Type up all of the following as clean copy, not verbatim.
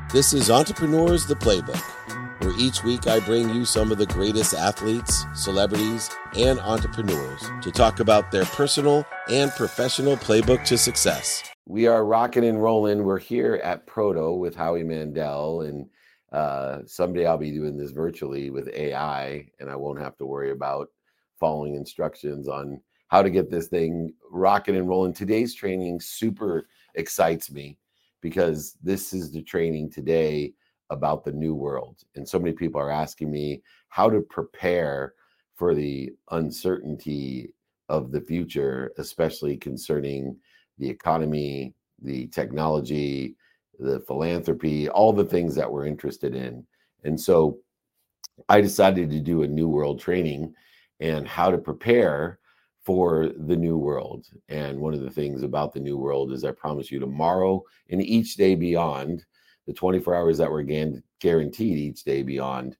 This is Entrepreneurs the Playbook, where each week I bring you some of the greatest athletes, celebrities, and entrepreneurs to talk about their personal and professional playbook to success. We are rocking and rolling. We're here at Proto with Howie Mandel, and someday I'll be doing this virtually with AI, and I won't have to worry about following instructions on how to get this thing rocking and rolling. Today's training super excites me, because this is the training today about the new world. And so many people are asking me how to prepare for the uncertainty of the future, especially concerning the economy, the technology, the philanthropy, all the things that we're interested in. And so I decided to do a new world training and how to prepare for the new world. And one of the things about the new world is I promise you tomorrow and each day beyond, the 24 hours that we're guaranteed each day beyond,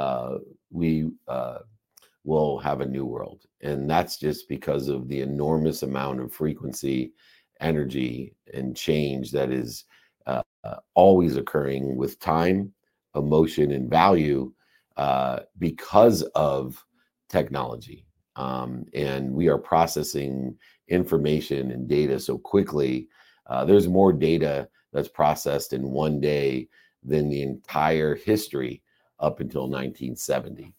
we will have a new world. And that's just because of the enormous amount of frequency, energy, and change that is always occurring with time, emotion, and value because of technology. And we are processing information and data so quickly. There's more data that's processed in one day than the entire history up until 1970.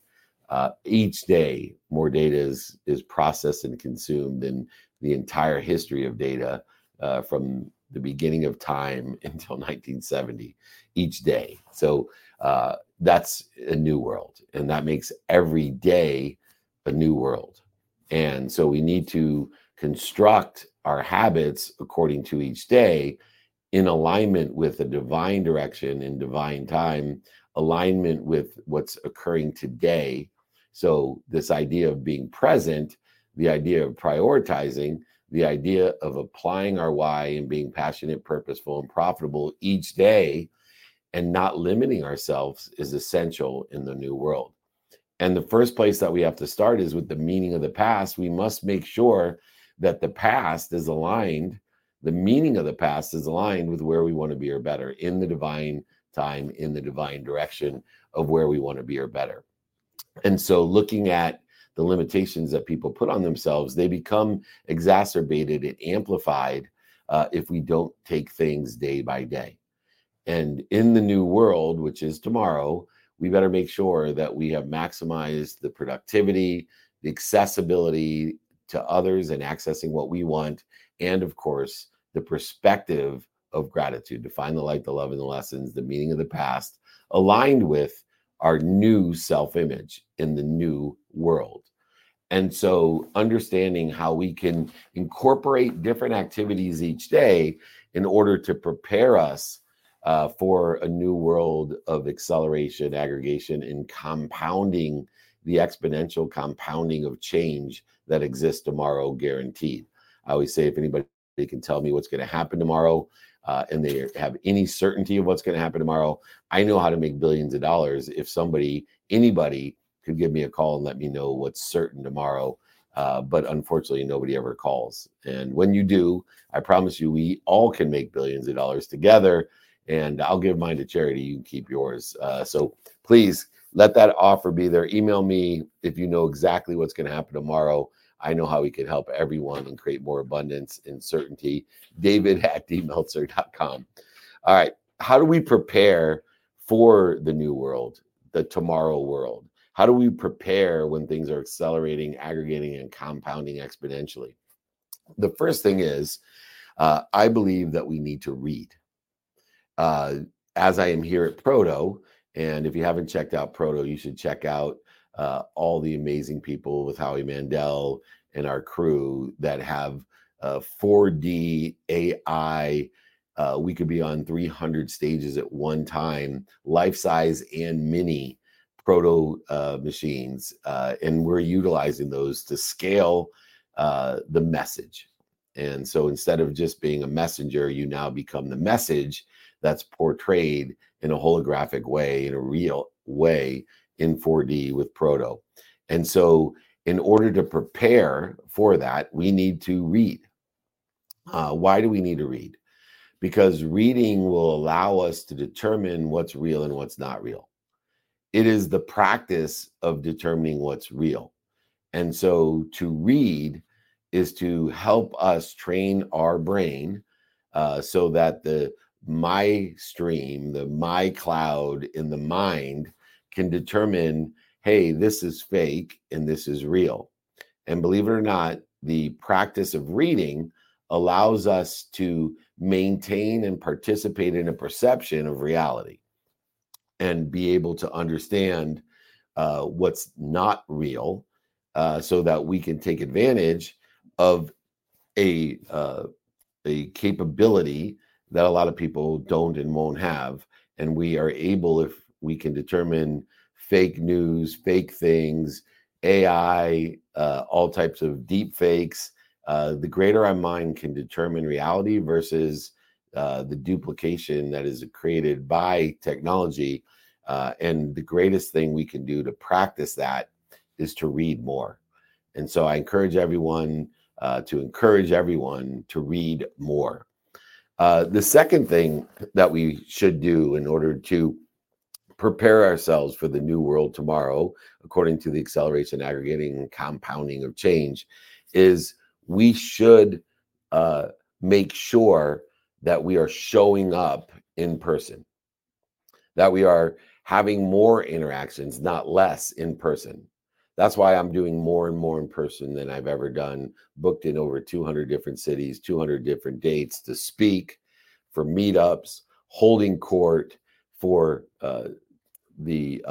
Each day, more data is processed and consumed than the entire history of data from the beginning of time until 1970, each day. So that's a new world, and that makes every day a new world. And so we need to construct our habits according to each day, in alignment with the divine direction and divine time, alignment with what's occurring today. So this idea of being present, the idea of prioritizing, the idea of applying our why and being passionate, purposeful, and profitable each day, and not limiting ourselves, is essential in the new world. And the first place that we have to start is with the meaning of the past. We must make sure that the past is aligned, the meaning of the past is aligned with where we want to be or better, in the divine time, in the divine direction of where we want to be or better. And so looking at the limitations that people put on themselves, they become exacerbated and amplified if we don't take things day by day. And in the new world, which is tomorrow, we better make sure that we have maximized the productivity, the accessibility to others and accessing what we want, and of course, the perspective of gratitude, to find the light, the love, and the lessons, the meaning of the past, aligned with our new self-image in the new world. And so understanding how we can incorporate different activities each day in order to prepare us for a new world of acceleration, aggregation, and compounding, the exponential compounding of change that exists tomorrow, guaranteed. I always say, if anybody can tell me what's going to happen tomorrow, and they have any certainty of what's going to happen tomorrow, I know how to make billions of dollars. If anybody could give me a call and let me know what's certain tomorrow. But unfortunately, nobody ever calls. And when you do, I promise you, we all can make billions of dollars together. And I'll give mine to charity. You can keep yours. So please let that offer be there. Email me if you know exactly what's going to happen tomorrow. I know how we can help everyone and create more abundance and certainty. David@dmeltzer.com. All right. How do we prepare for the new world, the tomorrow world? How do we prepare when things are accelerating, aggregating, and compounding exponentially? The first thing is, I believe that we need to read. As I am here at Proto, and if you haven't checked out Proto, you should check out all the amazing people with Howie Mandel and our crew that have 4D AI. We could be on 300 stages at one time, life size and mini Proto machines, and we're utilizing those to scale the message. And so instead of just being a messenger, you now become the message that's portrayed in a holographic way, in a real way, in 4D with Proto. And so in order to prepare for that, we need to read. Why do we need to read? because reading will allow us to determine what's real and what's not real. It is the practice of determining what's real. And so to read is to help us train our brain so that the my stream, the my cloud in the mind can determine, hey, this is fake and this is real. And believe it or not, the practice of reading allows us to maintain and participate in a perception of reality and be able to understand what's not real so that we can take advantage of a capability that a lot of people don't and won't have. And we are able, if we can determine fake news, fake things, AI, all types of deep fakes, the greater our mind can determine reality versus the duplication that is created by technology. And the greatest thing we can do to practice that is to read more. And so I encourage everyone to read more. The second thing that we should do in order to prepare ourselves for the new world tomorrow, according to the acceleration, aggregating, and compounding of change, is we should make sure that we are showing up in person, that we are having more interactions, not less in person. That's why I'm doing more and more in person than I've ever done, booked in over 200 different cities, 200 different dates to speak, for meetups, holding court, for the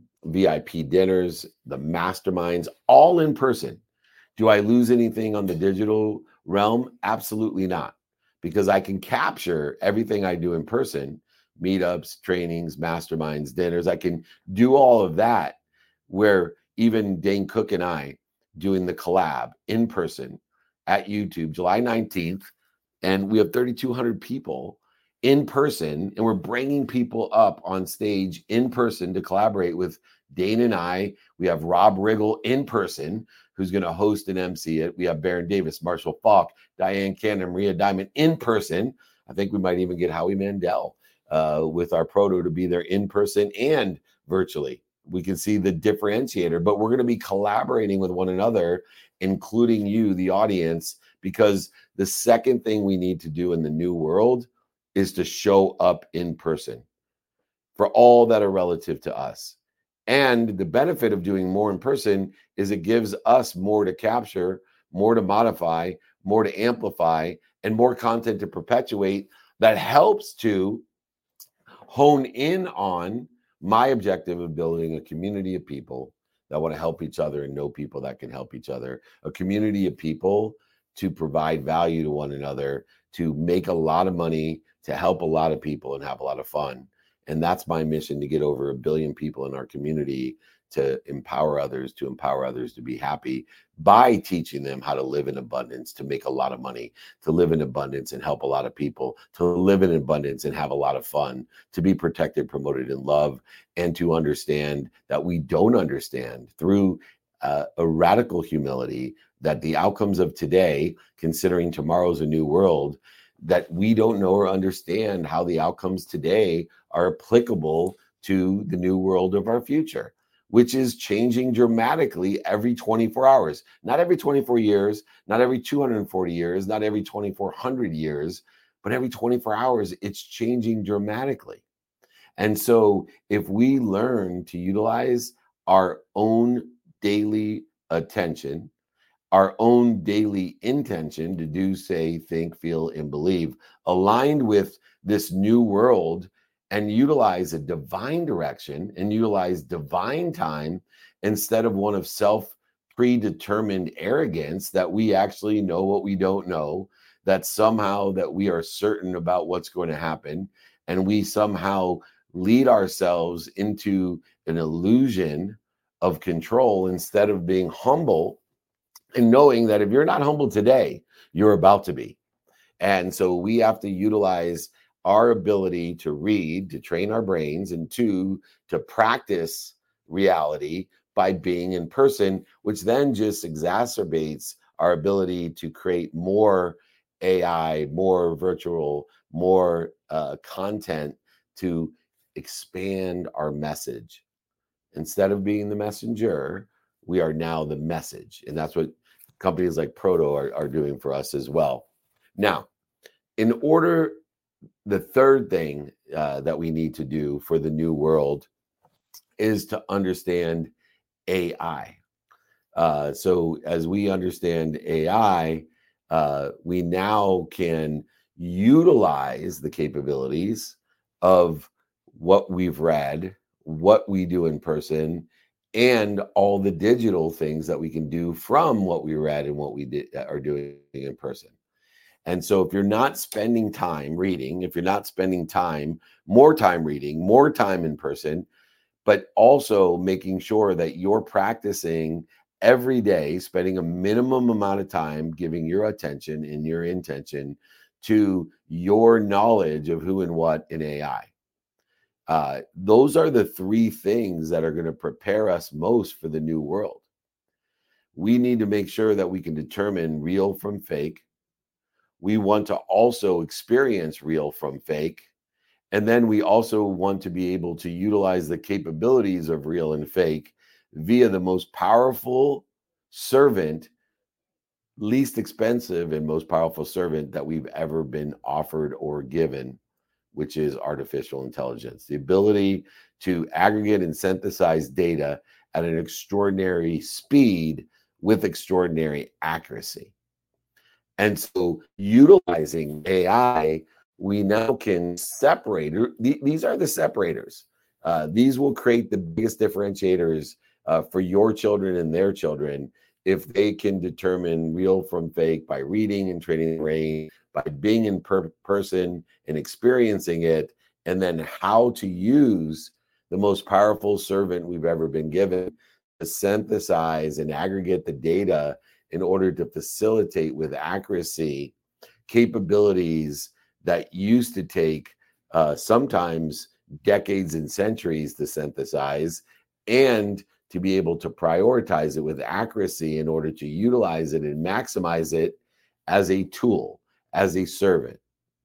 VIP dinners, the masterminds, all in person. Do I lose anything on the digital realm? Absolutely not, because I can capture everything I do in person, meetups, trainings, masterminds, dinners. I can do all of that, where even Dane Cook and I doing the collab in person at YouTube, July 19th, and we have 3,200 people in person, and we're bringing people up on stage in person to collaborate with Dane and I. We have Rob Riggle in person, who's going to host and MC it. We have Baron Davis, Marshall Falk, Diane Cannon, Maria Diamond in person. I think we might even get Howie Mandel with our proto to be there in person and virtually. We can see the differentiator, but we're going to be collaborating with one another, including you, the audience, because the second thing we need to do in the new world is to show up in person for all that are relative to us. And the benefit of doing more in person is it gives us more to capture, more to modify, more to amplify, and more content to perpetuate that helps to hone in on my objective of building a community of people that want to help each other and know people that can help each other, a community of people to provide value to one another, to make a lot of money, to help a lot of people and have a lot of fun. And that's my mission, to get over 1 billion people in our community, to empower others to be happy by teaching them how to live in abundance, to make a lot of money, to live in abundance and help a lot of people, to live in abundance and have a lot of fun, to be protected, promoted, and loved, and to understand that we don't understand through a radical humility that the outcomes of today, considering tomorrow's a new world, that we don't know or understand how the outcomes today are applicable to the new world of our future, which is changing dramatically every 24 hours, not every 24 years, not every 240 years, not every 2,400 years, but every 24 hours, it's changing dramatically. And so if we learn to utilize our own daily attention, our own daily intention to do, say, think, feel, and believe, aligned with this new world, and utilize a divine direction and utilize divine time instead of one of self-predetermined arrogance, that we actually know what we don't know, that somehow that we are certain about what's going to happen, and we somehow lead ourselves into an illusion of control instead of being humble and knowing that if you're not humble today, you're about to be. And so we have to utilize our ability to read, to train our brains, and to practice reality by being in person, which then just exacerbates our ability to create more AI, more virtual, more content to expand our message. Instead of being the messenger, we are now the message. And that's what companies like Proto are doing for us as well. Now, the third thing that we need to do for the new world is to understand AI. So as we understand AI, we now can utilize the capabilities of what we've read, what we do in person, and all the digital things that we can do from what we read and what we are doing in person. And so if you're not spending time reading, if you're not spending more time reading, more time in person, but also making sure that you're practicing every day, spending a minimum amount of time giving your attention and your intention to your knowledge of who and what in AI. Those are the three things that are going to prepare us most for the new world. We need to make sure that we can determine real from fake. We want to also experience real from fake. And then we also want to be able to utilize the capabilities of real and fake via the most powerful servant, least expensive and most powerful servant that we've ever been offered or given, which is artificial intelligence. The ability to aggregate and synthesize data at an extraordinary speed with extraordinary accuracy. And so utilizing AI, we now can separate. These are the separators. These will create the biggest differentiators for your children and their children if they can determine real from fake by reading and training the brain, by being in person and experiencing it, and then how to use the most powerful servant we've ever been given to synthesize and aggregate the data in order to facilitate with accuracy capabilities that used to take sometimes decades and centuries to synthesize, and to be able to prioritize it with accuracy in order to utilize it and maximize it as a tool, as a servant.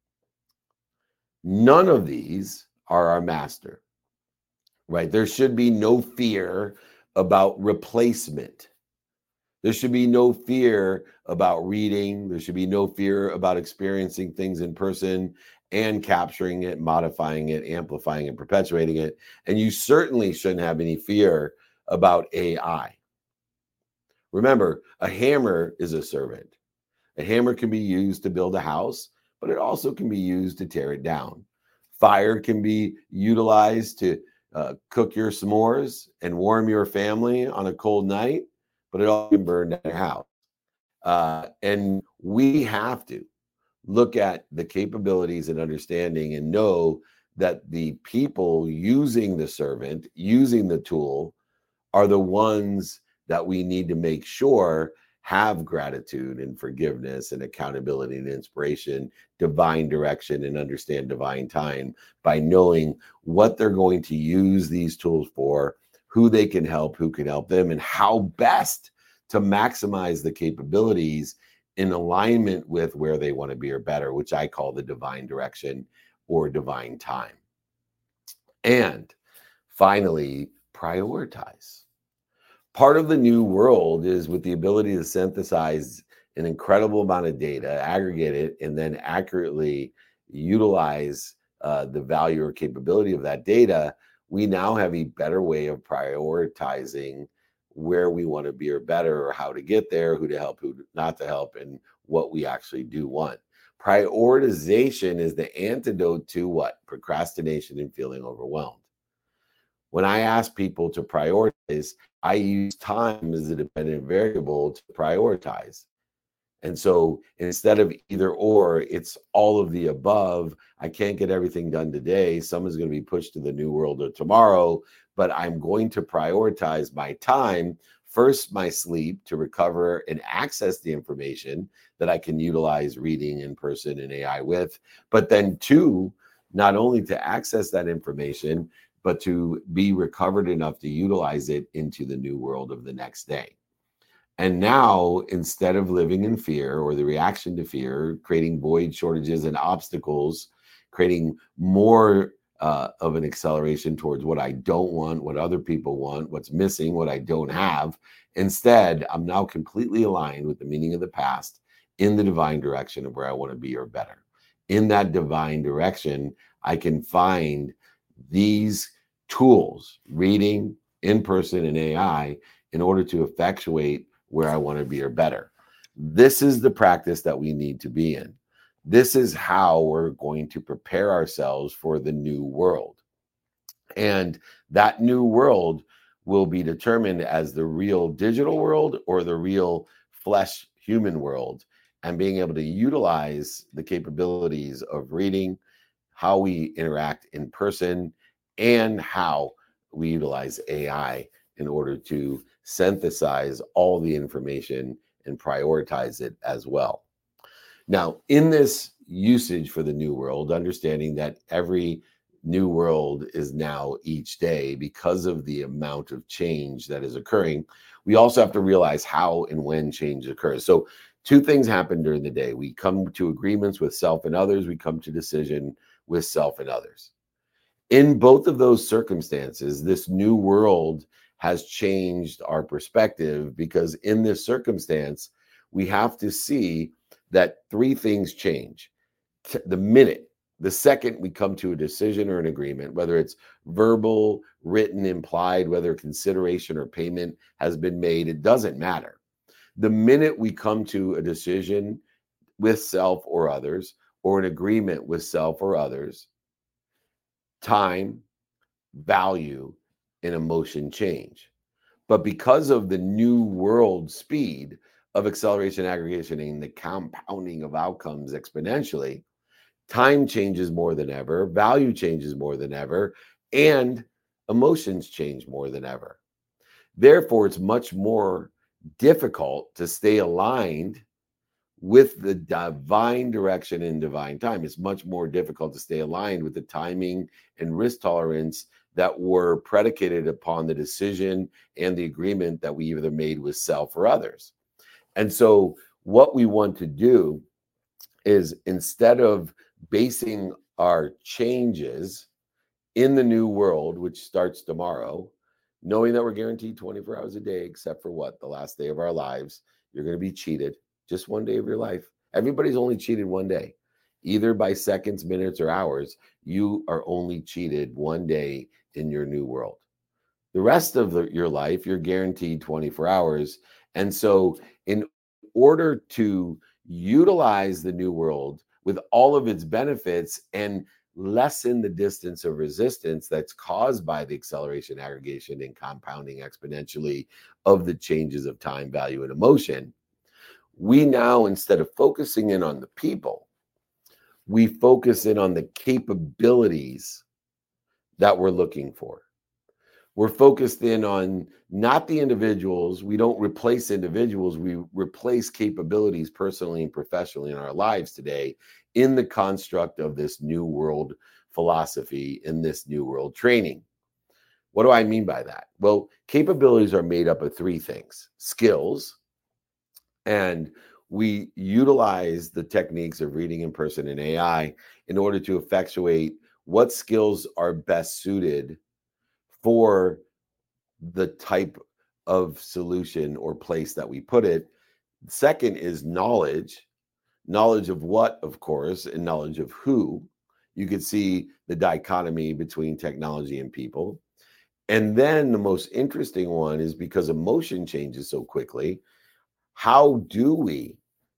None of these are our master, right? There should be no fear about replacement. There should be no fear about reading. There should be no fear about experiencing things in person and capturing it, modifying it, amplifying it, perpetuating it. And you certainly shouldn't have any fear about AI. Remember, a hammer is a servant. A hammer can be used to build a house, but it also can be used to tear it down. Fire can be utilized to cook your s'mores and warm your family on a cold night, but it all can burn down your house. And we have to look at the capabilities and understanding and know that the people using the servant, using the tool, are the ones that we need to make sure have gratitude and forgiveness and accountability and inspiration, divine direction, and understand divine time by knowing what they're going to use these tools for, who they can help, who can help them, and how best to maximize the capabilities in alignment with where they want to be or better, which I call the divine direction or divine time. And finally, prioritize. Part of the new world is with the ability to synthesize an incredible amount of data, aggregate it, and then accurately utilize the value or capability of that data. We now have a better way of prioritizing where we want to be or better, or how to get there, who to help, who not to help, and what we actually do want. Prioritization is the antidote to what? Procrastination and feeling overwhelmed. When I ask people to prioritize, I use time as a dependent variable to prioritize. And so instead of either or, it's all of the above. I can't get everything done today. Some is going to be pushed to the new world or tomorrow, but I'm going to prioritize my time. First, my sleep to recover and access the information that I can utilize reading in person and AI with. But then two, not only to access that information, but to be recovered enough to utilize it into the new world of the next day. And now, instead of living in fear or the reaction to fear, creating void, shortages, and obstacles, creating more of an acceleration towards what I don't want, what other people want, what's missing, what I don't have. Instead, I'm now completely aligned with the meaning of the past in the divine direction of where I want to be or better. In that divine direction, I can find these tools, reading, in person, and AI, in order to effectuate where I want to be or better. This is the practice that we need to be in. This is how we're going to prepare ourselves for the new world. And that new world will be determined as the real digital world or the real flesh human world, and being able to utilize the capabilities of reading, how we interact in person, and how we utilize AI in order to synthesize all the information and prioritize it as well. Now, in this usage for the new world, understanding that every new world is now each day because of the amount of change that is occurring, we also have to realize how and when change occurs. So, two things happen during the day. We come to agreements with self and others, we come to decision with self and others. In both of those circumstances, this new world has changed our perspective, because in this circumstance, we have to see that three things change. The minute, the second we come to a decision or an agreement, whether it's verbal, written, implied, whether consideration or payment has been made, it doesn't matter. The minute we come to a decision with self or others, or an agreement with self or others, time, value, and emotion change. But because of the new world speed of acceleration, aggregation, and the compounding of outcomes exponentially, time changes more than ever, value changes more than ever, and emotions change more than ever. Therefore, it's much more difficult to stay aligned with the divine direction and divine time. It's much more difficult to stay aligned with the timing and risk tolerance that were predicated upon the decision and the agreement that we either made with self or others. And so what we want to do is, instead of basing our changes in the new world, which starts tomorrow, knowing that we're guaranteed 24 hours a day, except for what? The last day of our lives, you're going to be cheated just one day of your life. Everybody's only cheated one day, either by seconds, minutes, or hours. You are only cheated one day in your new world. The rest of your life, you're guaranteed 24 hours. And so, in order to utilize the new world with all of its benefits and lessen the distance of resistance that's caused by the acceleration, aggregation, and compounding exponentially of the changes of time, value, and emotion, we now, instead of focusing in on the people, we focus in on the capabilities that we're looking for. We're focused in on not the individuals. We don't replace individuals. We replace capabilities personally and professionally in our lives today in the construct of this new world philosophy, in this new world training. What do I mean by that? Well, capabilities are made up of three things: skills, and we utilize the techniques of reading in person and AI in order to effectuate what skills are best suited for the type of solution or place that we put it. Second is knowledge of what, of course, and knowledge of who. You could see the dichotomy between technology and people. And then the most interesting one is, because emotion changes so quickly, how do we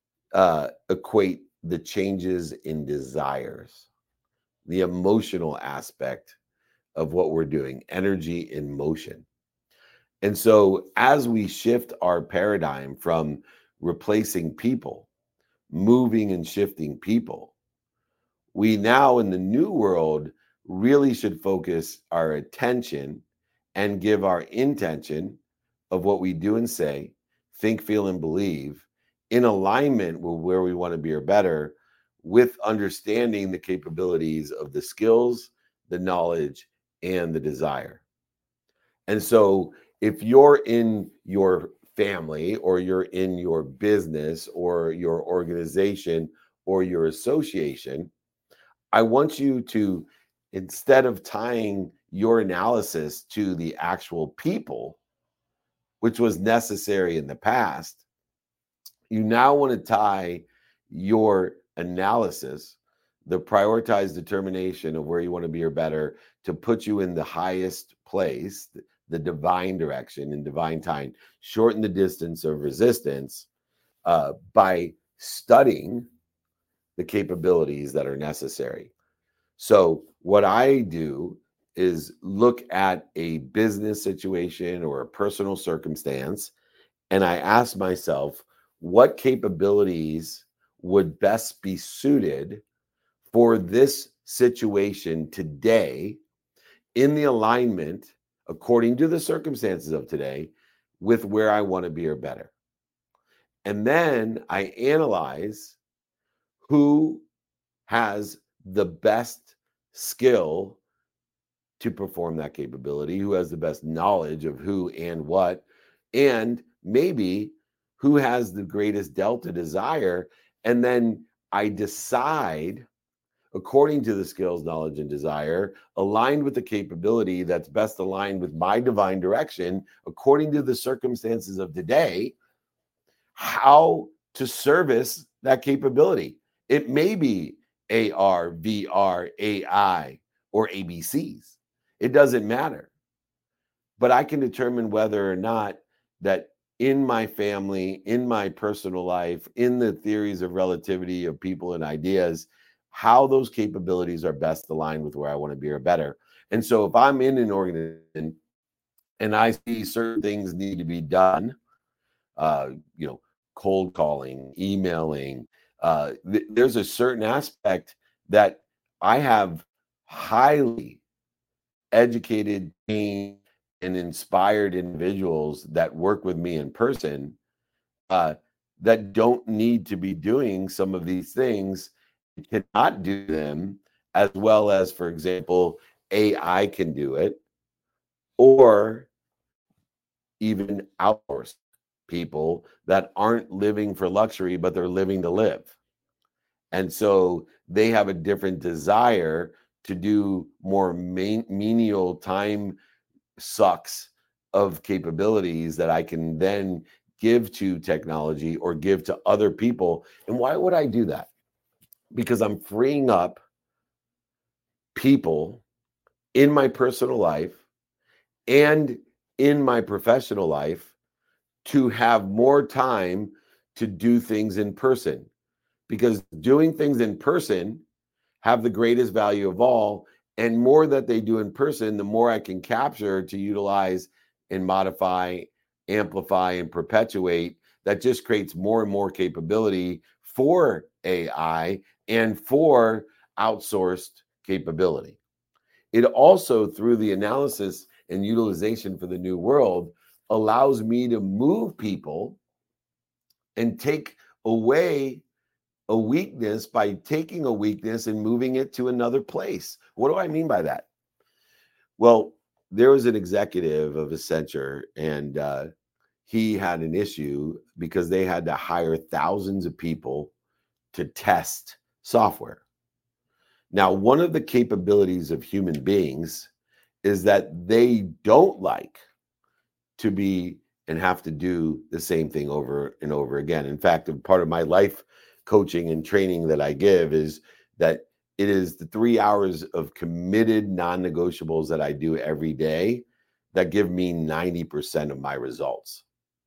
equate the changes in desires, the emotional aspect of what we're doing, energy in motion? And so, as we shift our paradigm from replacing people, moving and shifting people, we now in the new world really should focus our attention and give our intention of what we do and say, think, feel, and believe in alignment with where we want to be or better, with understanding the capabilities of the skills, the knowledge, and the desire. And so, if you're in your family or you're in your business or your organization or your association, I want you to, instead of tying your analysis to the actual people, which was necessary in the past, you now want to tie your analysis, the prioritized determination of where you want to be or better, to put you in the highest place, the divine direction and divine time, shorten the distance of resistance by studying the capabilities that are necessary. So what I do is look at a business situation or a personal circumstance, and I ask myself, what capabilities would best be suited for this situation today in the alignment, according to the circumstances of today, with where I want to be or better. And then I analyze who has the best skill to perform that capability, who has the best knowledge of who and what, and maybe who has the greatest delta desire. And then I decide, according to the skills, knowledge, and desire, aligned with the capability that's best aligned with my divine direction, according to the circumstances of today, how to service that capability. It may be AR, VR, AI, or ABCs. It doesn't matter. But I can determine whether or not that in my family, in my personal life, in the theories of relativity of people and ideas, how those capabilities are best aligned with where I want to be or better. And so if I'm in an organization and I see certain things need to be done, uh, you know, cold calling, emailing, there's a certain aspect that I have highly educated, trained, and inspired individuals that work with me in person that don't need to be doing some of these things, cannot do them as well as, for example, AI can do it, or even outsource people that aren't living for luxury, but they're living to live. And so they have a different desire to do more menial time sucks of capabilities that I can then give to technology or give to other people. And why would I do that? Because I'm freeing up people in my personal life and in my professional life to have more time to do things in person, because doing things in person have the greatest value of all. And more that they do in person, the more I can capture to utilize and modify, amplify, and perpetuate. That just creates more and more capability for AI and for outsourced capability. It also, through the analysis and utilization for the new world, allows me to move people and take away a weakness by taking a weakness and moving it to another place. What do I mean by that? Well, there was an executive of Accenture, and he had an issue because they had to hire thousands of people to test software. Now, one of the capabilities of human beings is that they don't like to be and have to do the same thing over and over again. In fact, part of my life coaching and training that I give is that it is the 3 hours of committed non-negotiables that I do every day that give me 90% of my results.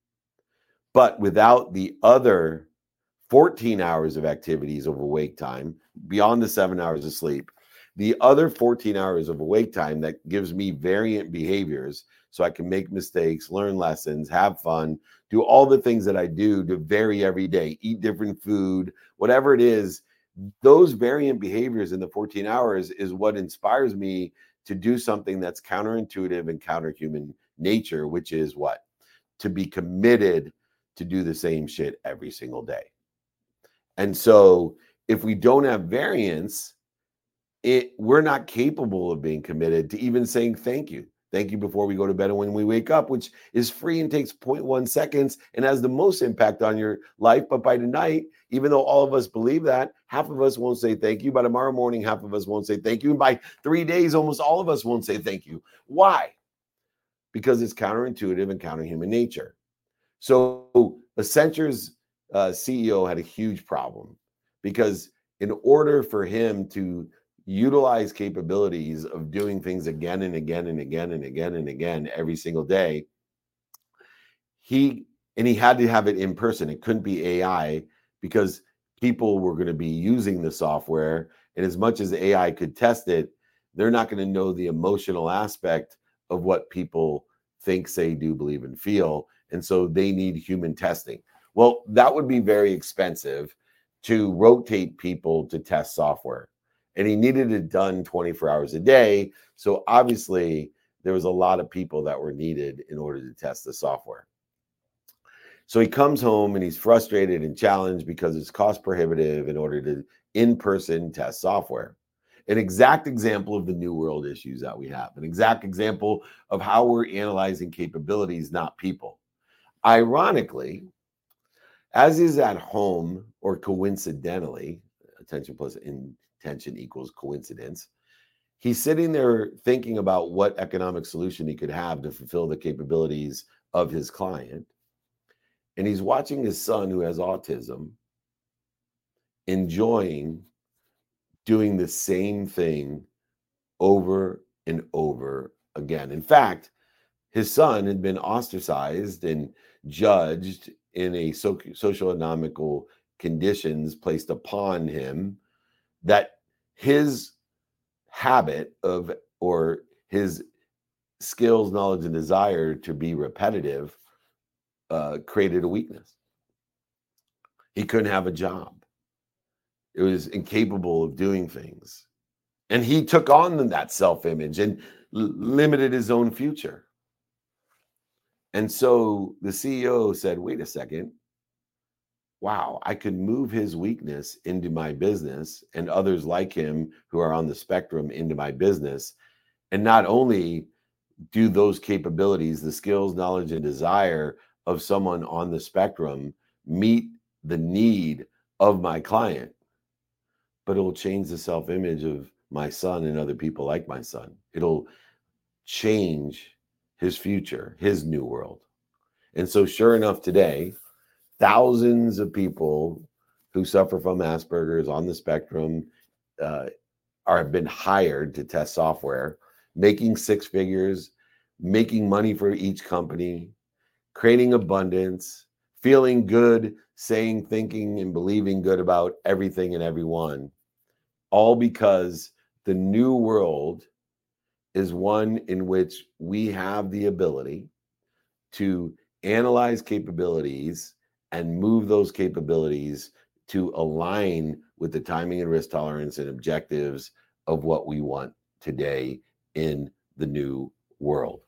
But without the other 14 hours of activities of awake time, beyond the 7 hours of sleep, the other 14 hours of awake time that gives me variant behaviors so I can make mistakes, learn lessons, have fun, do all the things that I do to vary every day, eat different food, whatever it is. Those variant behaviors in the 14 hours is what inspires me to do something that's counterintuitive and counterhuman nature, which is what? To be committed to do the same shit every single day. And so if we don't have variance, we're not capable of being committed to even saying thank you. Thank you before we go to bed and when we wake up, which is free and takes 0.1 seconds and has the most impact on your life. But by tonight, even though all of us believe that, half of us won't say thank you. By tomorrow morning, half of us won't say thank you. And by 3 days, almost all of us won't say thank you. Why? Because it's counterintuitive and counter human nature. So Accenture's CEO had a huge problem because in order for him to utilize capabilities of doing things again and again and again and again and again every single day, he had to have it in person. It couldn't be AI because people were going to be using the software, and as much as AI could test it, they're not going to know the emotional aspect of what people think, say, do, believe, and feel. And so they need human testing. Well, that would be very expensive to rotate people to test software. And he needed it done 24 hours a day. So obviously, there was a lot of people that were needed in order to test the software. So he comes home and he's frustrated and challenged because it's cost prohibitive in order to in-person test software. An exact example of the new world issues that we have, an exact example of how we're analyzing capabilities, not people. Ironically, as is at home, or coincidentally, attention plus intention equals coincidence, he's sitting there thinking about what economic solution he could have to fulfill the capabilities of his client. And he's watching his son, who has autism, enjoying doing the same thing over and over again. In fact, his son had been ostracized and judged in a socioeconomical conditions placed upon him that his habit of, or his skills, knowledge, and desire to be repetitive created a weakness. He couldn't have a job. It was incapable of doing things. And he took on that self-image and limited his own future. And so the CEO said, wait a second. Wow, I could move his weakness into my business and others like him who are on the spectrum into my business. And not only do those capabilities, the skills, knowledge, and desire of someone on the spectrum meet the need of my client, but it'll change the self-image of my son and other people like my son. It'll change his future, his new world. And so sure enough, today, thousands of people who suffer from Asperger's on the spectrum have been hired to test software, making six figures, making money for each company, creating abundance, feeling good, saying, thinking, and believing good about everything and everyone, all because the new world is one in which we have the ability to analyze capabilities and move those capabilities to align with the timing and risk tolerance and objectives of what we want today in the new world.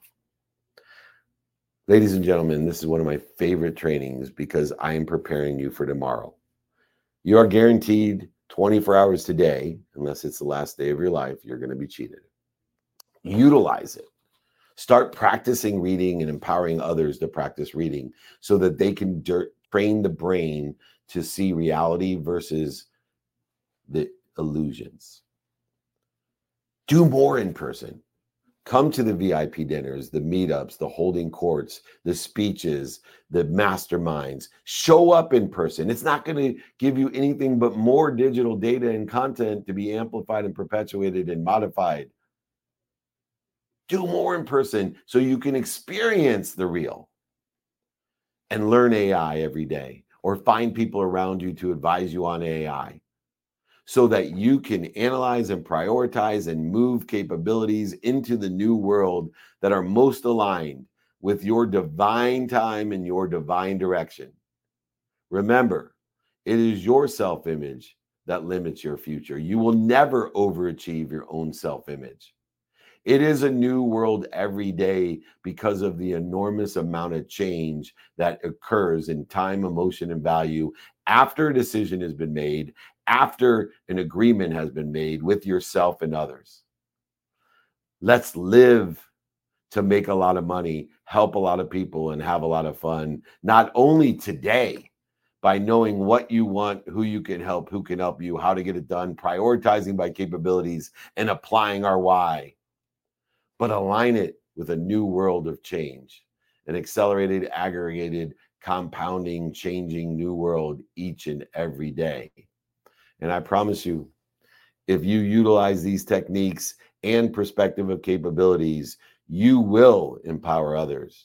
Ladies and gentlemen, this is one of my favorite trainings because I am preparing you for tomorrow. You are guaranteed 24 hours today, unless it's the last day of your life, you're going to be cheated. Utilize it. Start practicing reading and empowering others to practice reading so that they can train the brain to see reality versus the illusions. Do more in person. Come to the VIP dinners, the meetups, the holding courts, the speeches, the masterminds. Show up in person. It's not going to give you anything but more digital data and content to be amplified and perpetuated and modified. Do more in person so you can experience the real and learn AI every day, or find people around you to advise you on AI so that you can analyze and prioritize and move capabilities into the new world that are most aligned with your divine time and your divine direction. Remember, it is your self-image that limits your future. You will never overachieve your own self-image. It is a new world every day because of the enormous amount of change that occurs in time, emotion, and value after a decision has been made, after an agreement has been made with yourself and others. Let's live to make a lot of money, help a lot of people, and have a lot of fun, not only today, by knowing what you want, who you can help, who can help you, how to get it done, prioritizing by capabilities, and applying our why, but align it with a new world of change, an accelerated, aggregated, compounding, changing new world each and every day. And I promise you, if you utilize these techniques and perspective of capabilities, you will empower others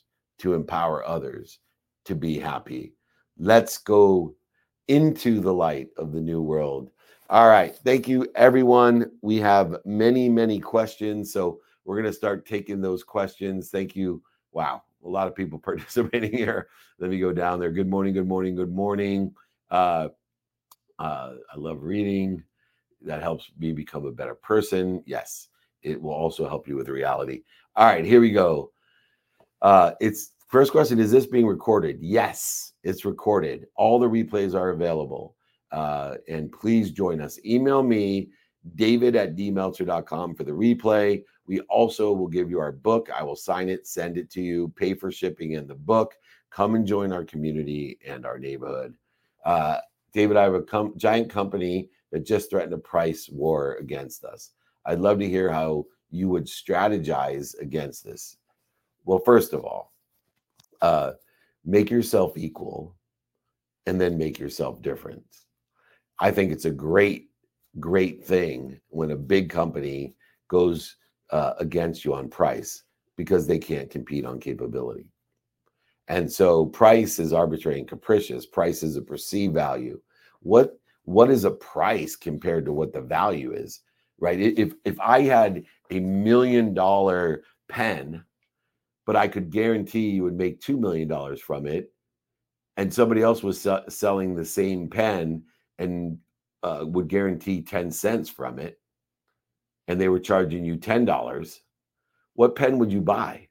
to be happy. Let's go into the light of the new world. All right. Thank you, everyone. We have many, many questions. So we're going to start taking those questions. Thank you. Wow. A lot of people participating here. Let me go down there. Good morning. Good morning. Good morning. I love reading. That helps me become a better person. Yes. It will also help you with reality. All right. Here we go. It's first question. Is this being recorded? Yes, it's recorded. All the replays are available. And please join us. Email me, david@dmeltzer.com for the replay. We also will give you our book. I will sign it, send it to you, pay for shipping and the book. Come and join our community and our neighborhood. David, I have a giant company that just threatened a price war against us. I'd love to hear how you would strategize against this. Well, first of all, make yourself equal and then make yourself different. I think it's a great, great thing when a big company goes against you on price because they can't compete on capability. And so price is arbitrary and capricious. Price is a perceived value. What is a price compared to what the value is, right? If I had $1 million pen, but I could guarantee you would make $2 million from it, and somebody else was selling the same pen and would guarantee 10 cents from it, and they were charging you $10, what pen would you buy?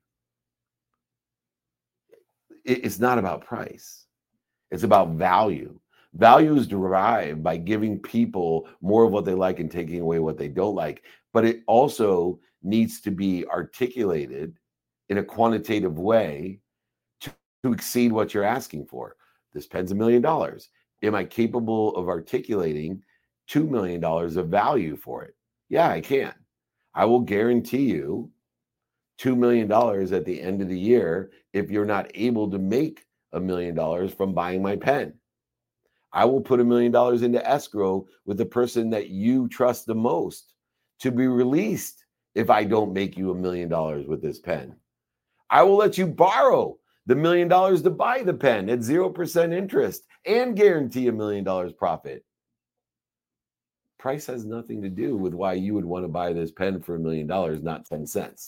It's not about price. It's about value. Value is derived by giving people more of what they like and taking away what they don't like. But it also needs to be articulated in a quantitative way to exceed what you're asking for. This pen's $1 million. Am I capable of articulating $2 million of value for it? Yeah, I can. I will guarantee you $2 million at the end of the year if you're not able to make $1 million from buying my pen. I will put $1 million into escrow with the person that you trust the most to be released if I don't make you $1 million with this pen. I will let you borrow the $1 million to buy the pen at 0% interest and guarantee $1 million profit. Price has nothing to do with why you would want to buy this pen for $1 million, not 10 cents.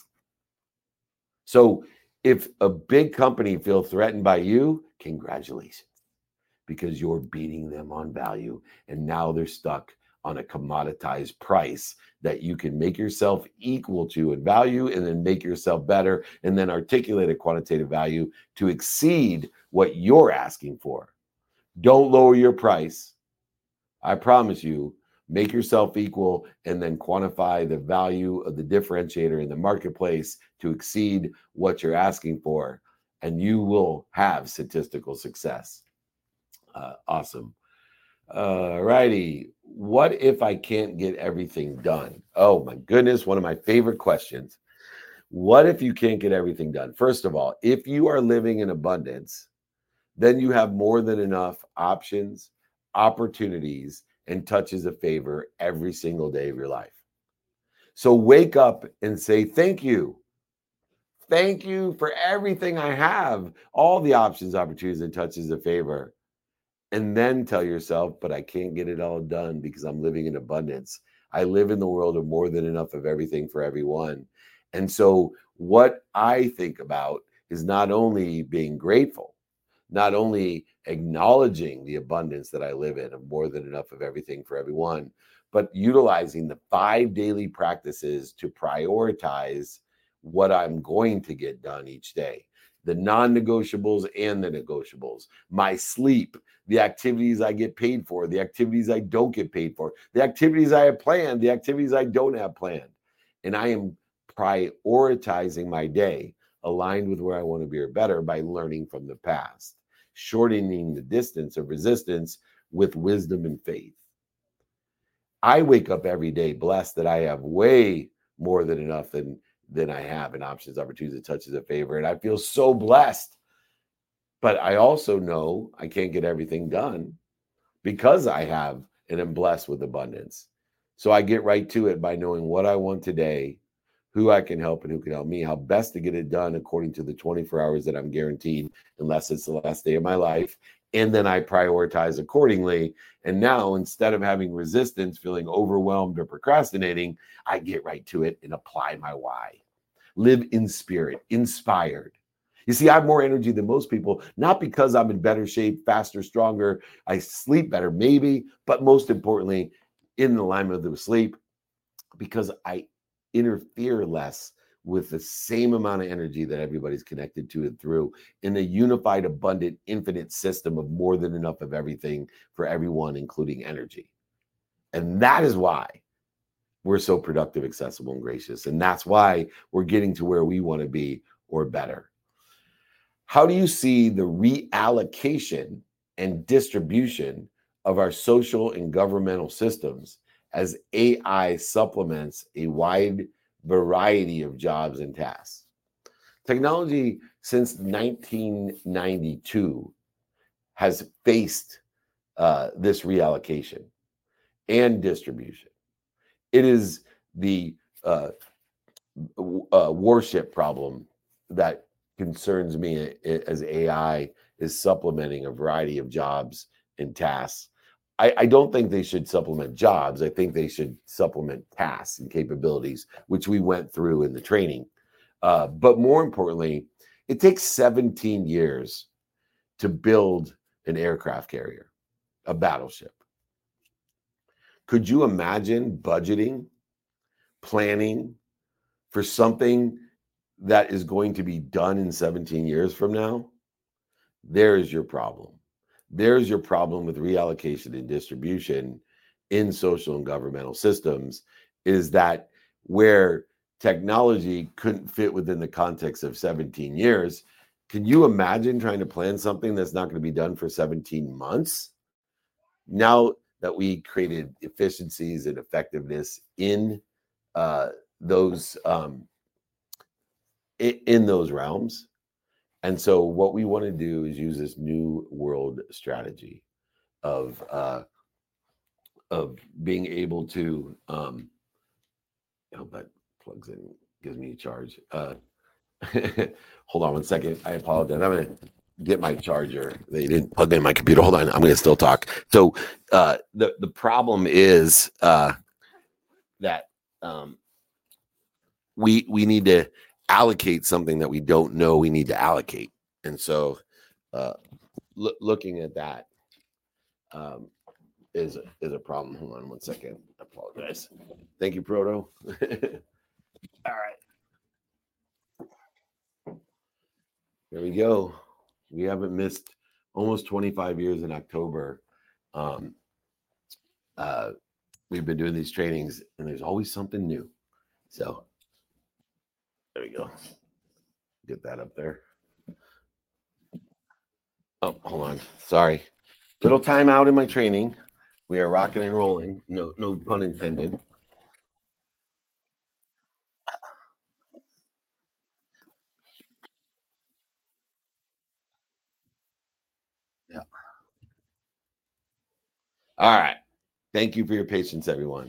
So if a big company feels threatened by you, congratulations, because you're beating them on value. And now they're stuck on a commoditized price that you can make yourself equal to in value and then make yourself better and then articulate a quantitative value to exceed what you're asking for. Don't lower your price. I promise you, make yourself equal and then quantify the value of the differentiator in the marketplace to exceed what you're asking for, and you will have statistical success. Awesome. All righty. What if I can't get everything done? Oh my goodness, one of my favorite questions. What if you can't get everything done? First of all, if you are living in abundance, then you have more than enough options, opportunities, and touches of favor every single day of your life. So wake up and say, thank you. Thank you for everything I have, all the options, opportunities, and touches of favor. And then tell yourself, but I can't get it all done because I'm living in abundance. I live in the world of more than enough of everything for everyone. And so what I think about is not only being grateful, not only acknowledging the abundance that I live in of more than enough of everything for everyone, but utilizing the 5 daily practices to prioritize what I'm going to get done each day. The non-negotiables and the negotiables, my sleep, the activities I get paid for, the activities I don't get paid for, the activities I have planned, the activities I don't have planned. And I am prioritizing my day aligned with where I want to be or better by learning from the past, shortening the distance of resistance with wisdom and faith. I wake up every day blessed that I have way more than enough than I have in options, opportunities, and touches of favor. And I feel so blessed. But I also know I can't get everything done because I have and am blessed with abundance. So I get right to it by knowing what I want today, who I can help and who can help me, how best to get it done according to the 24 hours that I'm guaranteed, unless it's the last day of my life. And then I prioritize accordingly. And now, instead of having resistance, feeling overwhelmed or procrastinating, I get right to it and apply my why. Live in spirit, inspired. You see, I have more energy than most people, not because I'm in better shape, faster, stronger, I sleep better, maybe, but most importantly, in alignment with sleep, because I interfere less with the same amount of energy that everybody's connected to and through in a unified, abundant, infinite system of more than enough of everything for everyone, including energy. And that is why we're so productive, accessible, and gracious. And that's why we're getting to where we want to be or better. How do you see the reallocation and distribution of our social and governmental systems as AI supplements a wide variety of jobs and tasks? Technology since 1992 has faced this reallocation and distribution. It is the warship problem that concerns me as AI is supplementing a variety of jobs and tasks. I don't think they should supplement jobs. I think they should supplement tasks and capabilities, which we went through in the training. But more importantly, it takes 17 years to build an aircraft carrier, a battleship. Could you imagine budgeting, planning for something that is going to be done in 17 years from now? There's your problem. There's your problem with reallocation and distribution in social and governmental systems, is that where technology couldn't fit within the context of 17 years, can you imagine trying to plan something that's not going to be done for 17 months? Now that we created efficiencies and effectiveness in those realms. And so what we want to do is use this new world strategy of being able to I hope that plugs in, gives me a charge. Hold on one second. I apologize. I'm gonna get my charger. They didn't plug in my computer. Hold on. I'm gonna still talk. So the problem is that we need to allocate something that we don't know we need to allocate. And so looking at that is a problem. Hold on one second. I apologize. Thank you, Proto. All right. There we go. We haven't missed almost 25 years in October. We've been doing these trainings, and there's always something new. So there we go. Get that up there. Oh, hold on. Sorry. Little time out in my training. We are rocking and rolling. No pun intended. Yeah. All right. Thank you for your patience, everyone.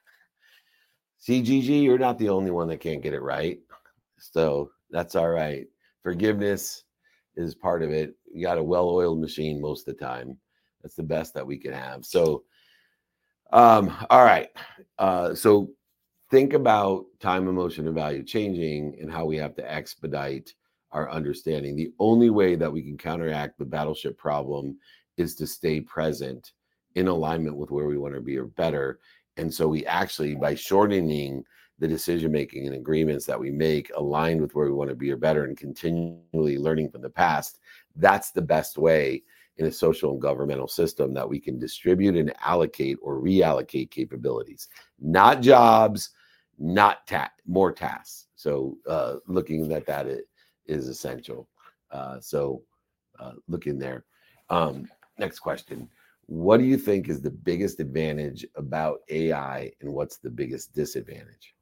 CGG, you're not the only one that can't get it right. So that's all right. Forgiveness is part of it. You got a well-oiled machine most of the time. That's the best that we can have. So, all right. So think about time, emotion, and value changing and how we have to expedite our understanding. The only way that we can counteract the battleship problem is to stay present in alignment with where we want to be or better. And so we actually, by shortening the decision-making and agreements that we make aligned with where we want to be or better and continually learning from the past, that's the best way in a social and governmental system that we can distribute and allocate or reallocate capabilities, not jobs, not more tasks. So looking at that is essential. So look in there. Next question. What do you think is the biggest advantage about AI and what's the biggest disadvantage?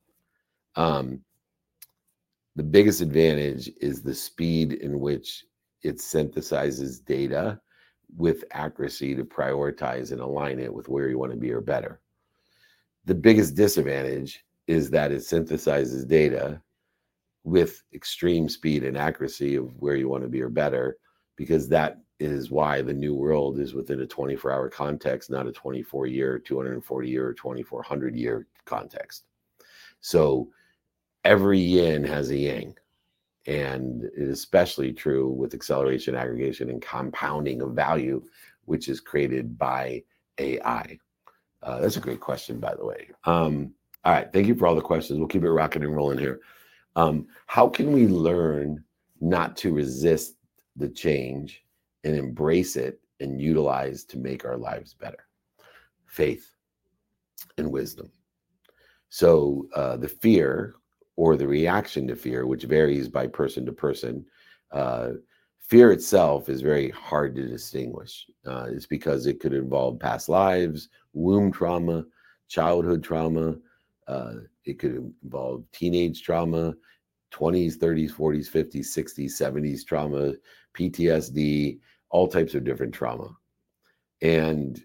The biggest advantage is the speed in which it synthesizes data with accuracy to prioritize and align it with where you want to be or better. The biggest disadvantage is that it synthesizes data with extreme speed and accuracy of where you want to be or better, because that is why the new world is within a 24-hour context, not a 24-year, 240-year, or 2,400-year context. So every yin has a yang, and it is especially true with acceleration, aggregation, and compounding of value, which is created by AI. That's a great question, by the way. All right, thank you for all the questions. We'll keep it rocking and rolling here. How can we learn not to resist the change and embrace it and utilize to make our lives better? Faith and wisdom. So the fear or the reaction to fear, which varies by person to person, fear itself is very hard to distinguish. It's because it could involve past lives, womb trauma, childhood trauma. It could involve teenage trauma, 20s, 30s, 40s, 50s, 60s, 70s trauma, PTSD, all types of different trauma. And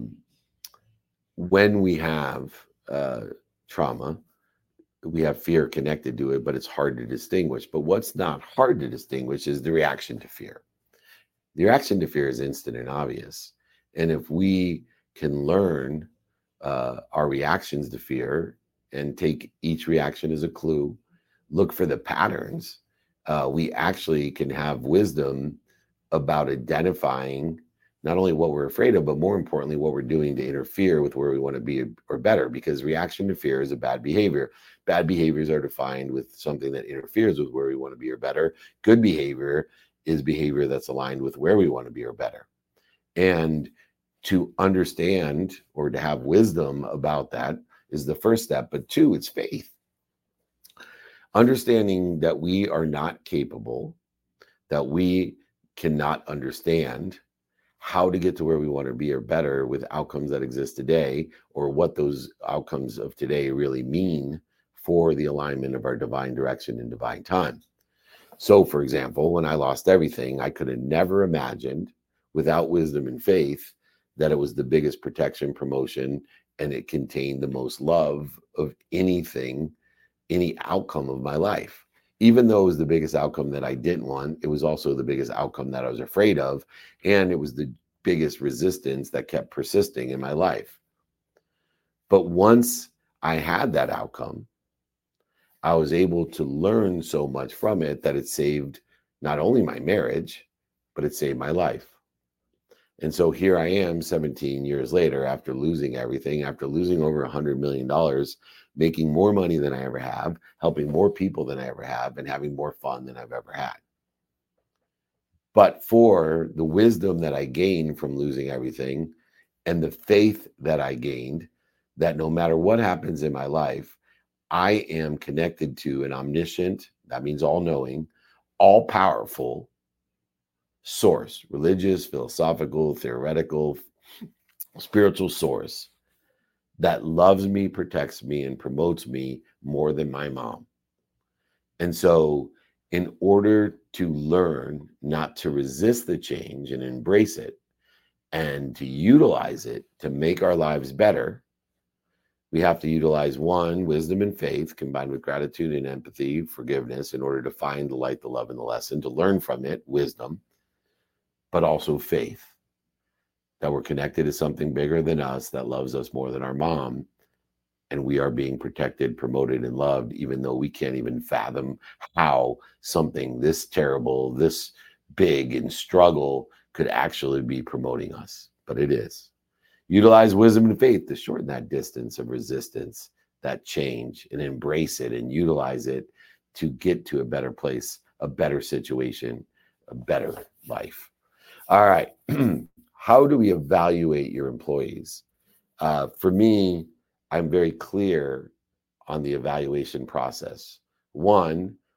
when we have trauma, we have fear connected to it, but it's hard to distinguish. But what's not hard to distinguish is the reaction to fear. The reaction to fear is instant and obvious. And if we can learn our reactions to fear and take each reaction as a clue, look for the patterns, we actually can have wisdom about identifying not only what we're afraid of, but more importantly, what we're doing to interfere with where we want to be or better, because reaction to fear is a bad behavior. Bad behaviors are defined with something that interferes with where we want to be or better. Good behavior is behavior that's aligned with where we want to be or better. And to understand or to have wisdom about that is the first step. But two, it's faith. Understanding that we are not capable, that we cannot understand how to get to where we want to be or better with outcomes that exist today, or what those outcomes of today really mean for the alignment of our divine direction and divine time. So, for example, when I lost everything, I could have never imagined, without wisdom and faith, that it was the biggest protection, promotion, and it contained the most love of anything, any outcome of my life. Even though it was the biggest outcome that I didn't want, it was also the biggest outcome that I was afraid of. And it was the biggest resistance that kept persisting in my life. But once I had that outcome, I was able to learn so much from it that it saved not only my marriage, but it saved my life. And so here I am 17 years later, after losing everything, after losing over $100 million, making more money than I ever have, helping more people than I ever have, and having more fun than I've ever had. But for the wisdom that I gained from losing everything and the faith that I gained, that no matter what happens in my life, I am connected to an omniscient, that means all-knowing, all-powerful source, religious, philosophical, theoretical, spiritual source that loves me, protects me, and promotes me more than my mom. And so in order to learn not to resist the change and embrace it and to utilize it to make our lives better, we have to utilize one, wisdom and faith combined with gratitude and empathy, forgiveness, in order to find the light, the love, and the lesson, to learn from it, wisdom, but also faith that we're connected to something bigger than us that loves us more than our mom. And we are being protected, promoted, and loved, even though we can't even fathom how something this terrible, this big and struggle could actually be promoting us. But it is. Utilize wisdom and faith to shorten that distance of resistance, that change, and embrace it and utilize it to get to a better place, a better situation, a better life. All right. How do we evaluate your employees? For me, I'm very clear on the evaluation process. One,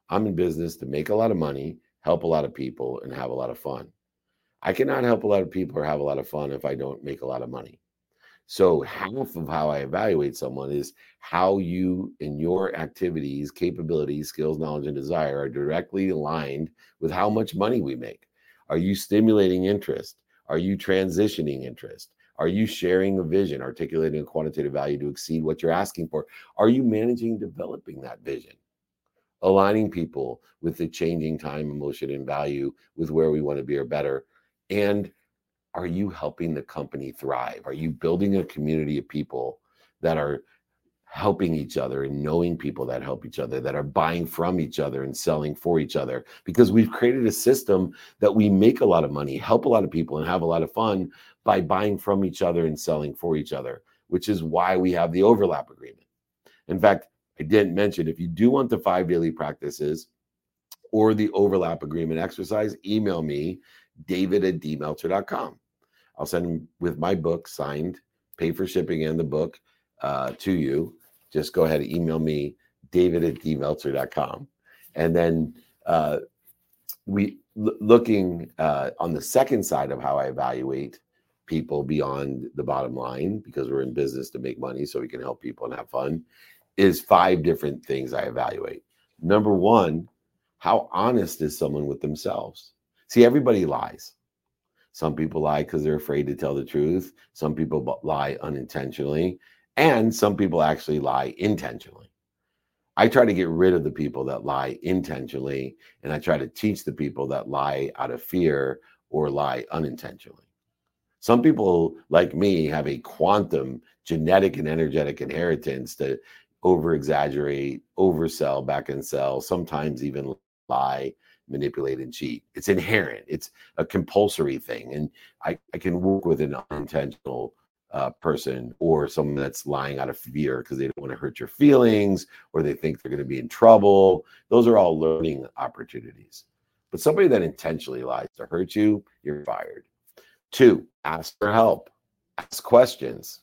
I'm in business to make a lot of money, help a lot of people, and have a lot of fun. I cannot help a lot of people or have a lot of fun if I don't make a lot of money. So half of how I evaluate someone is how you and your activities, capabilities, skills, knowledge, and desire are directly aligned with how much money we make. Are you stimulating interest? Are you transitioning interest? Are you sharing a vision, articulating a quantitative value to exceed what you're asking for? Are you managing developing that vision? Aligning people with the changing time, emotion, and value with where we want to be or better? And are you helping the company thrive? Are you building a community of people that are helping each other and knowing people that help each other, that are buying from each other and selling for each other? Because we've created a system that we make a lot of money, help a lot of people, and have a lot of fun by buying from each other and selling for each other, which is why we have the overlap agreement. In fact, I didn't mention, if you do want the 5 daily practices or the overlap agreement exercise, email me, david@dmeltzer.com. I'll send them with my book signed, pay for shipping and the book to you. Just go ahead and email me, david@dmeltzer.com. And then looking on the second side of how I evaluate people beyond the bottom line, because we're in business to make money so we can help people and have fun, is 5 different things I evaluate. Number one, how honest is someone with themselves? See, everybody lies. Some people lie because they're afraid to tell the truth. Some people lie unintentionally. And some people actually lie intentionally. I try to get rid of the people that lie intentionally, and I try to teach the people that lie out of fear or lie unintentionally. Some people, like me, have a quantum genetic and energetic inheritance to over exaggerate, oversell, back and sell, sometimes even lie, manipulate, and cheat. It's inherent. It's a compulsory thing. And I can work with an unintentional person or someone that's lying out of fear because they don't want to hurt your feelings or they think they're going to be in trouble. Those are all learning opportunities. But somebody that intentionally lies to hurt you, you're fired. 2, ask for help. Ask questions.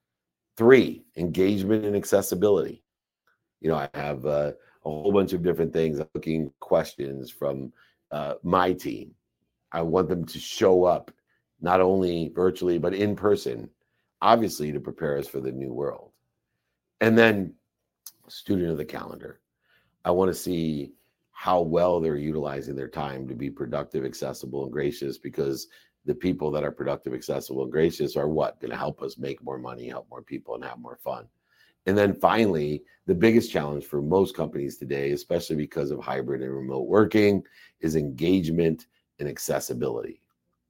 3, engagement and accessibility. I have a whole bunch of different things. I'm looking questions from my team. I want them to show up, not only virtually, but in person, obviously to prepare us for the new world. And then student of the calendar. I want to see how well they're utilizing their time to be productive, accessible, and gracious, because the people that are productive, accessible, and gracious are what? Going to help us make more money, help more people, and have more fun. And then finally, the biggest challenge for most companies today, especially because of hybrid and remote working, is engagement and accessibility.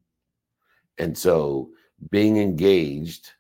And so being engaged,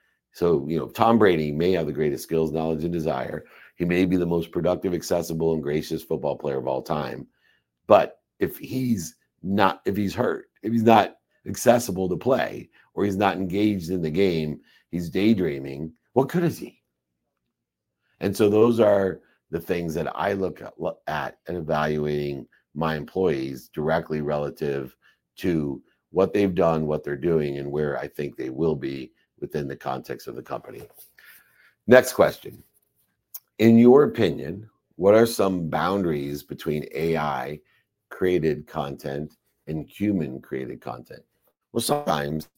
Tom Brady may have the greatest skills, knowledge, and desire. He may be the most productive, accessible, and gracious football player of all time. But if he's hurt, if he's not accessible to play, or he's not engaged in the game, he's daydreaming, what good is he? And so those are the things that I look at and evaluating my employees directly relative to what they've done, what they're doing, and where I think they will be within the context of the company. Next question. In your opinion, what are some boundaries between AI created content and human created content? Well, sometimes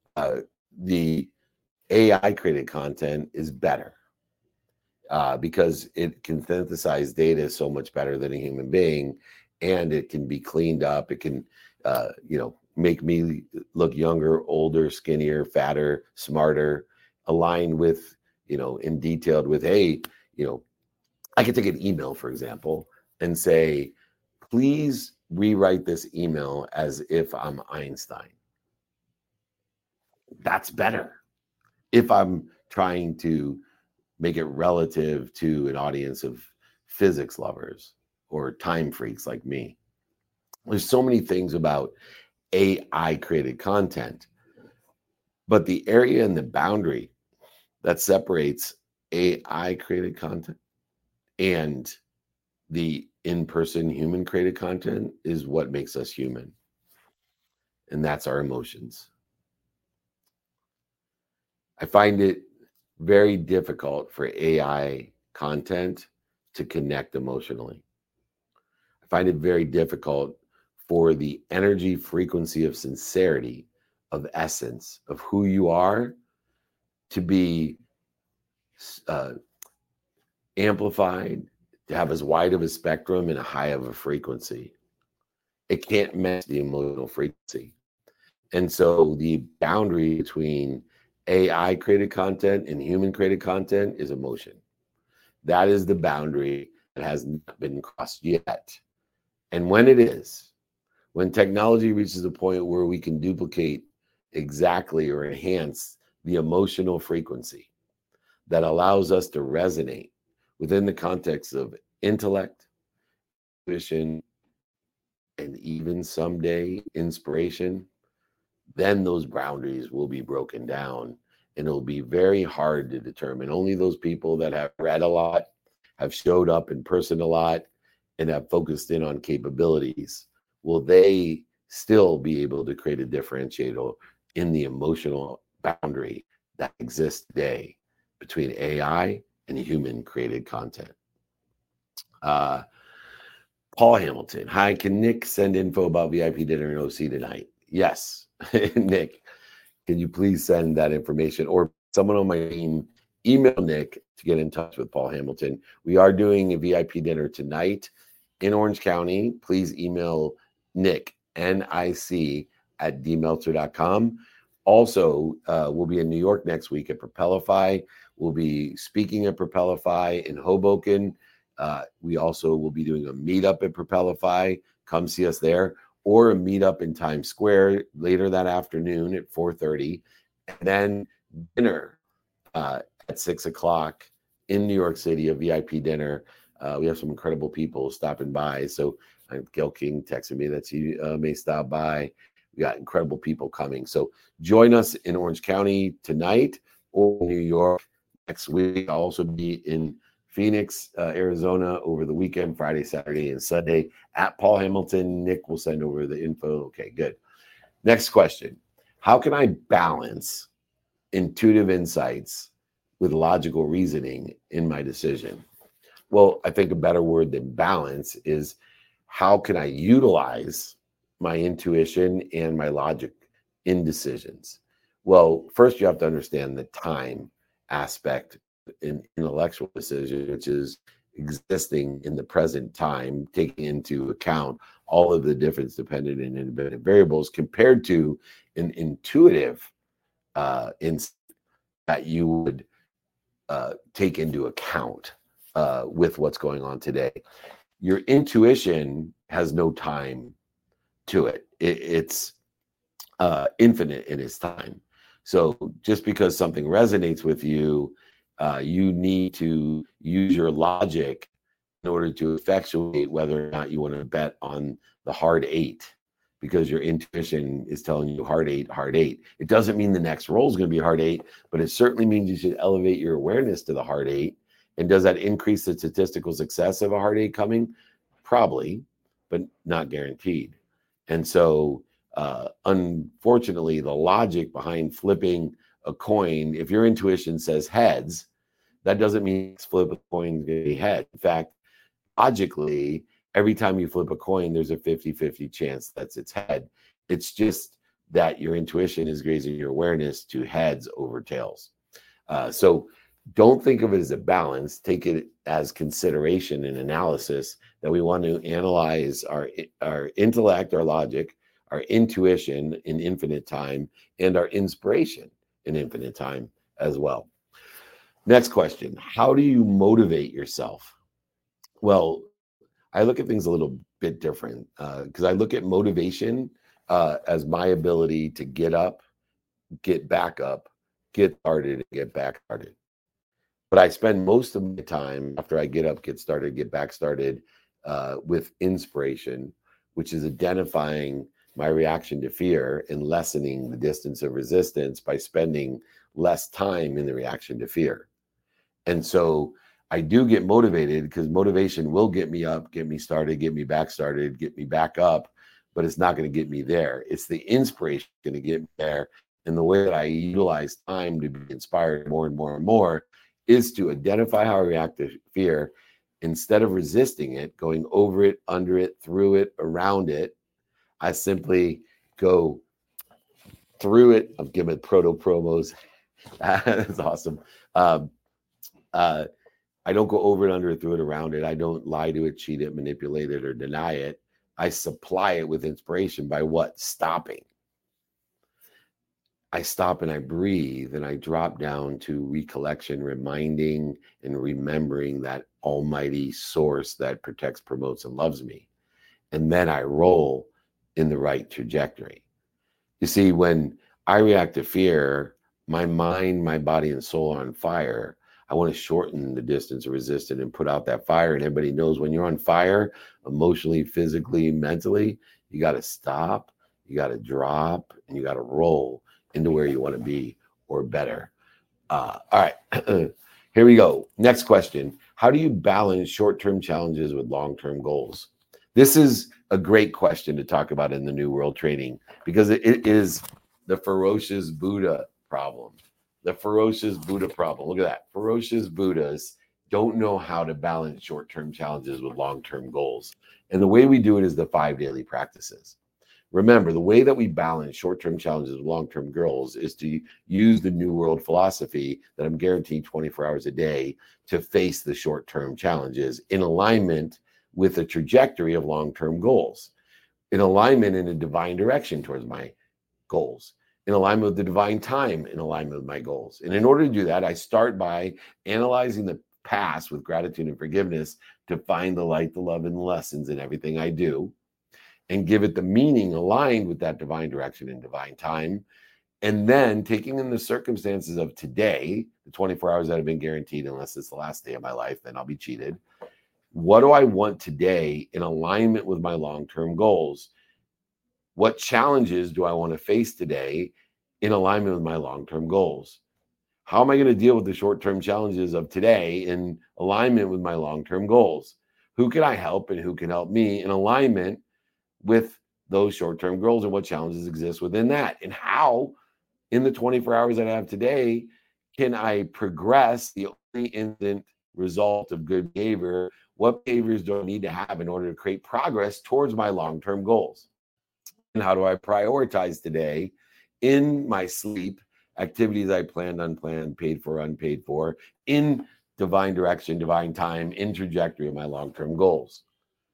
the AI created content is better because it can synthesize data so much better than a human being, and it can be cleaned up. It can, make me look younger, older, skinnier, fatter, smarter, aligned with, in detailed with, hey, I could take an email, for example, and say, please rewrite this email as if I'm Einstein. That's better. If I'm trying to make it relative to an audience of physics lovers or time freaks like me. There's so many things about AI created content, but the area and the boundary that separates AI created content and the in-person human created content is what makes us human. And that's our emotions. I find it very difficult for AI content to connect emotionally. find it very difficult for the energy frequency of sincerity, of essence, of who you are to be amplified, to have as wide of a spectrum and a high of a frequency. It can't match the emotional frequency. And so the boundary between AI created content and human created content is emotion. That is the boundary that has not been crossed yet. And when it is, when technology reaches a point where we can duplicate exactly or enhance the emotional frequency that allows us to resonate within the context of intellect, vision, and even someday inspiration, then those boundaries will be broken down, and it'll be very hard to determine. Only those people that have read a lot, have showed up in person a lot, and have focused in on capabilities, will they still be able to create a differentiator in the emotional boundary that exists today between AI and human created content. Paul Hamilton, hi, can Nick send info about VIP dinner in OC tonight? Yes. Nick, can you please send that information, or someone on my team email Nick to get in touch with Paul Hamilton. We are doing a VIP dinner tonight in Orange County. Please email Nick, NIC at dmeltzer.com. Also, we'll be in New York next week at Propelify. We'll be speaking at Propelify in Hoboken. We also will be doing a meetup at Propelify. Come see us there, or a meetup in Times Square later that afternoon at 4:30, and then dinner at 6 o'clock in New York City, a VIP dinner. We have some incredible people stopping by. So Gail King texted me that she may stop by. We got incredible people coming. So join us in Orange County tonight or New York next week. I'll also be in Phoenix, Arizona over the weekend, Friday, Saturday, and Sunday at Paul Hamilton. Nick will send over the info. Okay, good. Next question. How can I balance intuitive insights with logical reasoning in my decision? Well, I think a better word than balance is how can I utilize my intuition and my logic in decisions? Well, first you have to understand the time aspect in intellectual decision, which is existing in the present time, taking into account all of the different dependent and independent variables compared to an intuitive insight that you would take into account with what's going on today. Your intuition has no time to it. It's infinite in its time. So just because something resonates with you, you need to use your logic in order to effectuate whether or not you want to bet on the hard eight, because your intuition is telling you hard eight, hard eight. It doesn't mean the next roll is going to be hard eight, but it certainly means you should elevate your awareness to the hard eight. And does that increase the statistical success of a hard eight coming? Probably, but not guaranteed. And so, unfortunately, the logic behind flipping a coin, if your intuition says heads, that doesn't mean flip a coin is going to be head. In fact, logically, every time you flip a coin, there's a 50-50 chance that's its head. It's just that your intuition is raising your awareness to heads over tails. So don't think of it as a balance. Take it as consideration and analysis that we want to analyze our intellect, our logic, our intuition in infinite time, and our inspiration in infinite time as well. Next question. How do you motivate yourself? Well, I look at things a little bit different because I look at motivation as my ability to get up, get back up, get started, and get back started. But I spend most of my time after I get up, get started, get back started with inspiration, which is identifying my reaction to fear and lessening the distance of resistance by spending less time in the reaction to fear. And so I do get motivated because motivation will get me up, get me started, get me back started, get me back up, but it's not going to get me there. It's the inspiration going to get me there. And the way that I utilize time to be inspired more and more and more is to identify how I react to fear instead of resisting it, going over it, under it, through it, around it, I simply go through it. I'm giving proto promos. That's awesome. I don't go over it, under it, through it, around it. I don't lie to it, cheat it, manipulate it, or deny it. I supply it with inspiration by what? Stopping. I stop and I breathe and I drop down to recollection, reminding and remembering that almighty source that protects, promotes, and loves me. And then I roll in the right trajectory. You see, when I react to fear, my mind, my body, and soul are on fire. I want to shorten the distance of resistance and put out that fire. And everybody knows when you're on fire, emotionally, physically, mentally, you got to stop, you got to drop, and you got to roll into where you want to be or better. All right, here we go. Next question. How do you balance short-term challenges with long-term goals? This is a great question to talk about in the New World Training because it is the ferocious Buddha problem. The ferocious Buddha problem. Look at that. Ferocious Buddhas don't know how to balance short-term challenges with long-term goals. And the way we do it is the 5 daily practices. Remember, the way that we balance short-term challenges with long-term goals is to use the New World philosophy that I'm guaranteed 24 hours a day to face the short-term challenges in alignment with the trajectory of long-term goals, in alignment in a divine direction towards my goals, in alignment with the divine time, in alignment with my goals. And in order to do that, I start by analyzing the past with gratitude and forgiveness to find the light, the love, and the lessons in everything I do, and give it the meaning aligned with that divine direction and divine time. And then taking in the circumstances of today, the 24 hours that have been guaranteed, unless it's the last day of my life, then I'll be cheated. What do I want today in alignment with my long-term goals? What challenges do I want to face today in alignment with my long-term goals? How am I going to deal with the short-term challenges of today in alignment with my long-term goals? Who can I help and who can help me in alignment with those short-term goals, and what challenges exist within that? And how, in the 24 hours that I have today, can I progress the only instant result of good behavior? What behaviors do I need to have in order to create progress towards my long-term goals? And how do I prioritize today in my sleep, activities I planned, unplanned, paid for, unpaid for, in divine direction, divine time, in trajectory of my long-term goals?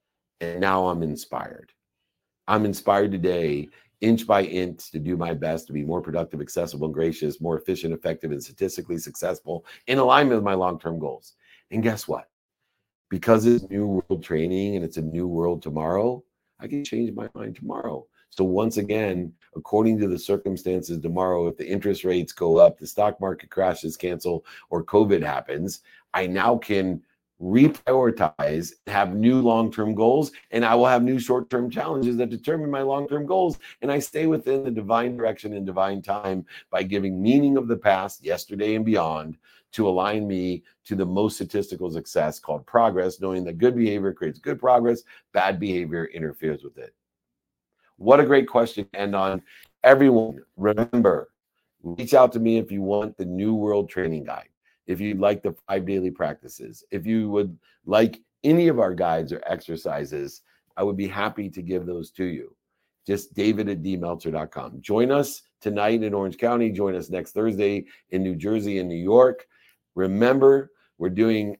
And now I'm inspired. I'm inspired today, inch by inch, to do my best to be more productive, accessible, and gracious, more efficient, effective, and statistically successful in alignment with my long-term goals. And guess what? Because it's New World Training and it's a new world tomorrow, I can change my mind tomorrow. So once again, according to the circumstances tomorrow, if the interest rates go up, the stock market crashes, cancel, or COVID happens, I now can reprioritize, have new long-term goals, and I will have new short-term challenges that determine my long-term goals. And I stay within the divine direction and divine time by giving meaning of the past, yesterday and beyond, to align me to the most statistical success called progress, knowing that good behavior creates good progress, bad behavior interferes with it. What a great question to end on. Everyone, remember, reach out to me if you want the New World Training Guide, if you'd like the 5 daily practices, if you would like any of our guides or exercises, I would be happy to give those to you. Just david@dmeltzer.com. Join us tonight in Orange County. Join us next Thursday in New Jersey and New York. Remember, we're doing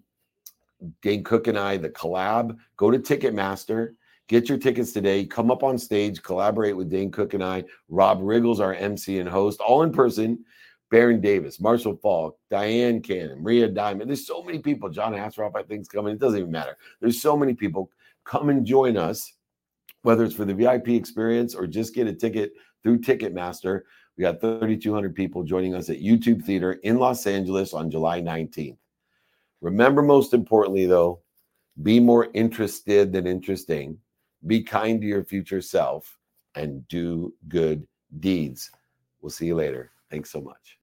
Dane Cook and I, the collab. Go to Ticketmaster. Get your tickets today. Come up on stage, collaborate with Dane Cook and I. Rob Riggles, our MC and host, all in person. Baron Davis, Marshall Falk, Diane Cannon, Maria Diamond. There's so many people. John Asroff, I think, is coming. It doesn't even matter. There's so many people. Come and join us, whether it's for the VIP experience or just get a ticket through Ticketmaster. We got 3,200 people joining us at YouTube Theater in Los Angeles on July 19th. Remember, most importantly, though, be more interested than interesting. Be kind to your future self and do good deeds. We'll see you later. Thanks so much.